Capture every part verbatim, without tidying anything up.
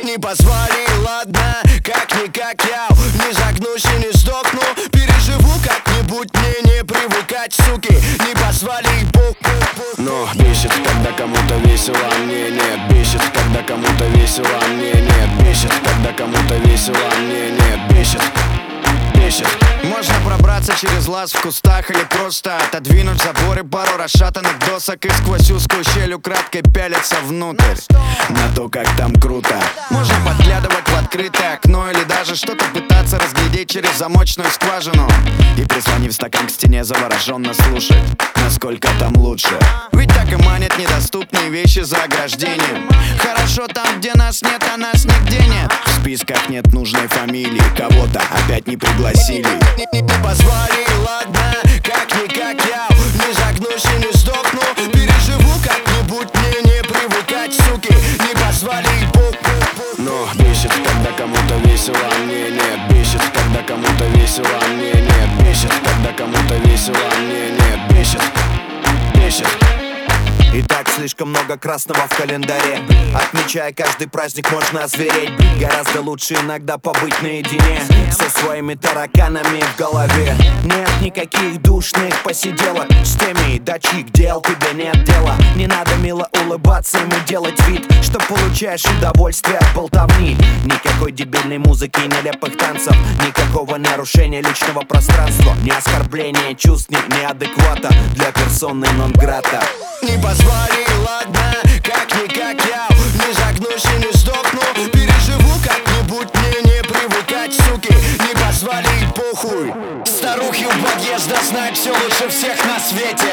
Не позвали, ладно, как-никак я не загнусь и не сдохну. Переживу как-нибудь, мне не привыкать, суки. Не позвали, пух, пух, пух. Но бесит, когда кому-то весело, а мне нет. Бесит, когда кому-то весело, а мне нет. Бесит, когда кому-то весело, а мне нет. Бесит, бесит. Можно пробраться через лаз в кустах или просто отодвинуть заборы, пару расшатанных досок и сквозь узкую щель украдкой пялиться внутрь на то, как там круто. Можно подглядывать в открытое окно или даже что-то пытаться разглядеть через замочную скважину и, прислонив стакан к стене, завороженно слушать, насколько там лучше. Ведь так и манят недоступные вещи за ограждением. Хорошо там, где нас нет, а нас нигде нет. В списках нет нужной фамилии, кого-то опять не пригласили. Не, не, не позвали, ладно, как-никак я не загнусь и не сдохну. Переживу как-нибудь, мне не привыкать, суки. Не позвали, пух, пух, пух. Но бесит, когда кому-то весело, а мне нет. Бесит, когда кому-то весело, а мне нет. Бесит, когда кому-то весело, а мне нет. Бесит, бесит. И так слишком много красного в календаре. Отмечая каждый праздник, можно озвереть. Гораздо лучше иногда побыть наедине со своими тараканами в голове. Нет никаких душных посиделок с теми, до чьих дел тебе нет дела. Не надо мило улыбаться ему, делать вид, что получаешь удовольствие от болтовни. Никакой дебильной музыки, нелепых танцев, никакого нарушения личного пространства, ни оскорбления чувств, ни неадеквата для персоны нон-грата. Не позвали, ладно, как-никак я не загнусь и не сдохну. Переживу как-нибудь, мне не привыкать, суки. Не позвали, похуй. Старухи у подъезда знают все лучше всех на свете.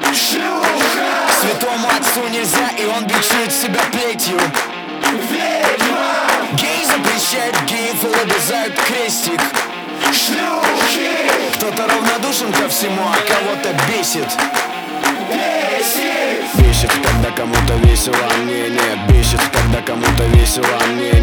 Шлюха! Святому отцу нельзя, и он бичует себя плетью. Ведьма! Гей запрещает геев и обязают крестик. Шлюхи! Кто-то равнодушен ко всему, а кого-то бесит. Бесит, когда кому-то весело, а мне нет. Бесит, когда кому-то весело, а мне